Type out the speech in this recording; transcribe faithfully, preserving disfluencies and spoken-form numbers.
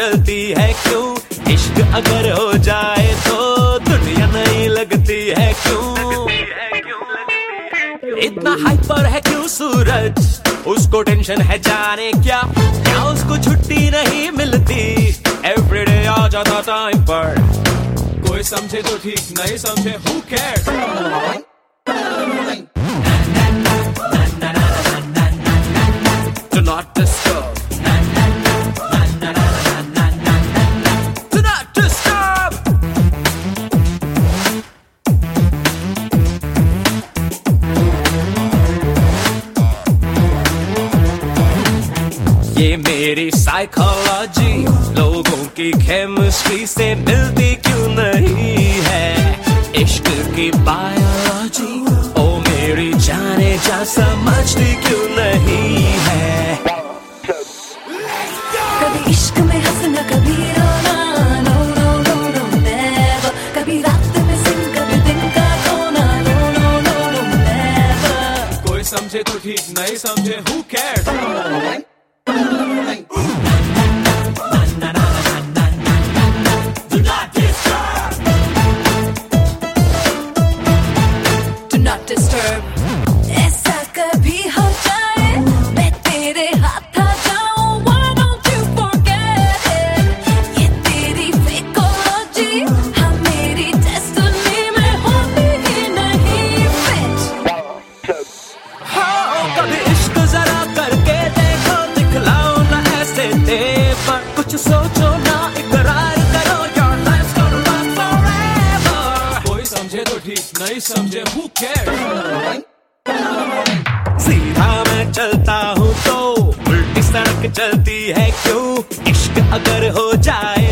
चलती है क्यों? इश्क अगर हो जाए तो दुनिया नहीं लगती है क्यों? इतना हाइपर है क्यों सूरज? उसको टेंशन है जाने क्या, क्या उसको छुट्टी नहीं मिलती? एवरीडे आ जाता टाइम पर, कोई समझे तो ठीक, नहीं समझे who cares? Do not disturb. Do not disturb. ये मेरी साइकोलॉजी लोगों की केमिस्ट्री से मिलती क्यों नहीं है? इश्क की बायोलॉजी ओ मेरी जाने जा समझती क्यों नहीं है? कभी इश्क में हंसना कभी रोना, no no no no never. कभी रात में सिंह कभी दिन का खोना, no no no no never. कोई समझे तो ठीक, नहीं समझे who cares? Do not disturb. Do not disturb. ऐसा कभी हो जाए मैं तेरे हाथ आ जाऊं, why don't you forget it? ये तेरी psychology हाँ मेरी destiny में होती ही नहीं fit। हाँ, कभी इश्क जरा करके देखो, दिखलाओ ना ऐसे तेवर, कुछ सोचो ना इकरार करो, your life's gonna last forever। कोई समझे तो ठीक, नहीं समझे who cares? सीधा मैं चलता हूँ तो उल्टी सड़क चलती है क्यों? इश्क अगर हो जाए